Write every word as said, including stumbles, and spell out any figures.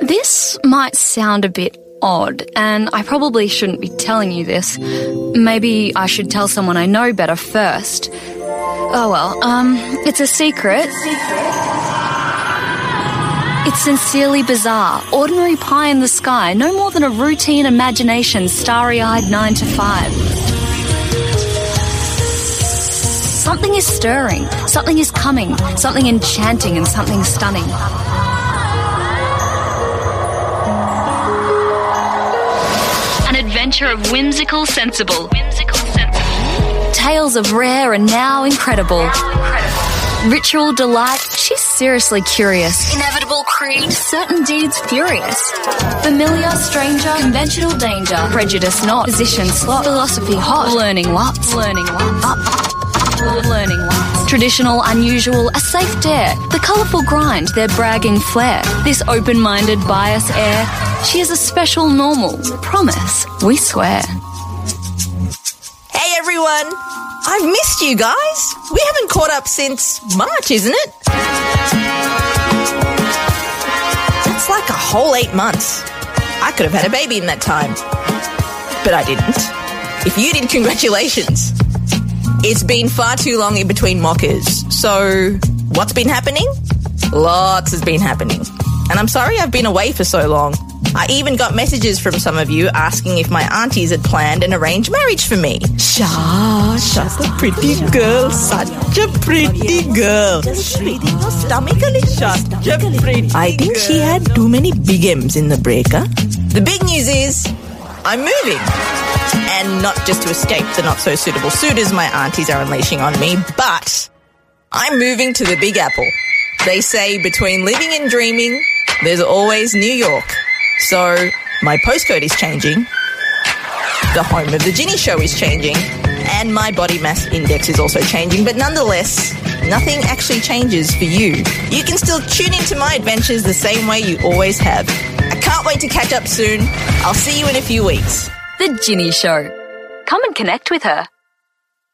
This might sound a bit odd, and I probably shouldn't be telling you this. Maybe I should tell someone I know better first. Oh well, um, it's a secret. It's a secret. It's sincerely bizarre, ordinary pie in the sky, no more than a routine imagination, starry-eyed nine to five. Something is stirring, something is coming, something enchanting and something stunning. An adventure of whimsical sensible. Whimsical sensible. Tales of rare and now incredible. Now incredible. Ritual delight, she's seriously curious. Inevitable creed, certain deeds furious. Familiar, stranger, conventional danger. Prejudice not, position slot, philosophy hot. Learning lots, learning lots, learning lots. Traditional, unusual, a safe dare. The colourful grind, their bragging flair. This open-minded bias air, she is a special normal. Promise, we swear. Hey everyone! I've missed you guys. We haven't caught up since March, isn't it? That's like a whole eight months. I could have had a baby in that time. But I didn't. If you did, congratulations. It's been far too long in between mockers. So, what's been happening? Lots has been happening. And I'm sorry I've been away for so long. I even got messages from some of you asking if my aunties had planned an arranged marriage for me. Sha, Sha's a pretty girl, such a pretty girl. Just pretty, no stomach, such a pretty I think girl. She had too many big M's in the breaker. The big news is, I'm moving. And not just to escape the not-so-suitable suitors my aunties are unleashing on me, but I'm moving to the Big Apple. They say between living and dreaming, there's always New York. So, my postcode is changing, the home of the Ginny Show is changing, and my body mass index is also changing, but nonetheless, nothing actually changes for you. You can still tune into my adventures the same way you always have. I can't wait to catch up soon. I'll see you in a few weeks. The Ginny Show. Come and connect with her.